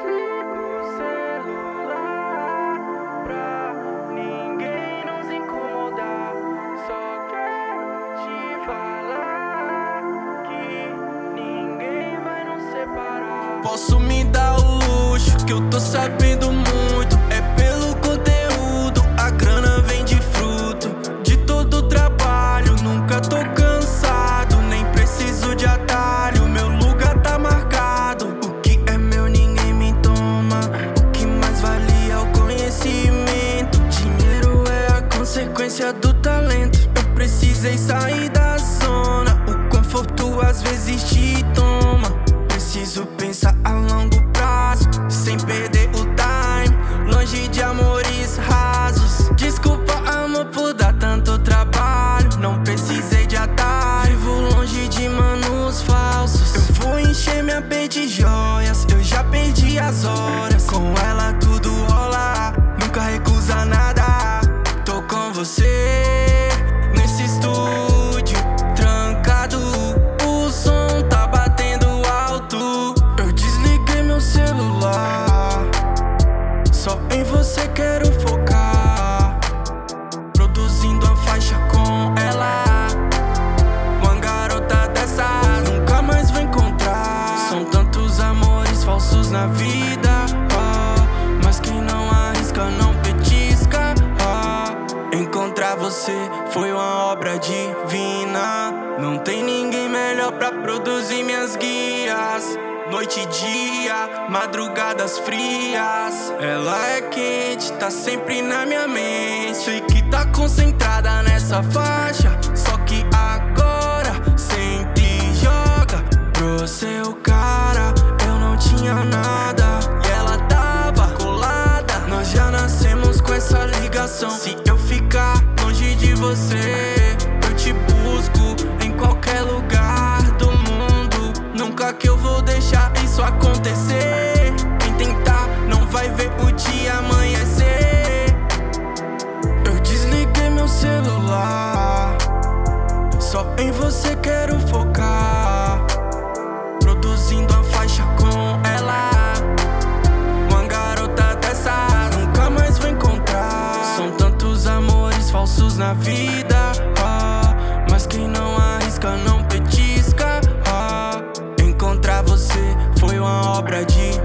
desligo o celular pra ninguém nos incomodar. Só quero te falar que ninguém vai nos separar. Posso me dar o luxo, que eu tô sabendo muito. É pelo conteúdo, a grana vem de fruto de todo o trabalho. Nunca tô cansado, nem preciso de atalho. Meu lugar tá marcado. O que é meu ninguém me toma. O que mais vale é o conhecimento. Dinheiro é a consequência do talento. Eu precisei sair da zona. O conforto às vezes te toma. Preciso pensar a longo prazo, sem perder o time, longe de amores rasos. Desculpa, amor, por dar tanto trabalho. Não precisei de atalho, vivo longe de manos falsos. Eu vou encher minha B de joias, eu já perdi as horas. Com ela tudo rola, nunca recusa nada. Tô com você nesse estúdio trancado. O som tá batendo alto. Eu desliguei meu celular, só em você quero focar. Produzindo a faixa com ela. Uma garota dessa nunca mais vou encontrar. São tantos amores falsos na vida, mas quem não arrisca não petisca. Encontrar você foi uma obra divina. Não tem ninguém melhor pra produzir minhas guias. Noite e dia, madrugadas frias. Ela é quente, tá sempre na minha mente. Sei que tá concentrada nessa faixa, só que agora sente e joga pro seu cara. Eu não tinha nada e ela tava colada. Nós já nascemos com essa ligação. Se eu ficar longe de você, eu te busco em qualquer lugar do mundo. Nunca que eu vou deixar isso acontecer. Quem tentar não vai ver o dia amanhecer. Eu desliguei meu celular, só em você quero focar. Produzindo a faixa com ela. Uma garota dessa nunca mais vou encontrar. São tantos amores falsos na vida, mas quem não arrisca não petisca. Encontrar você foi uma obra de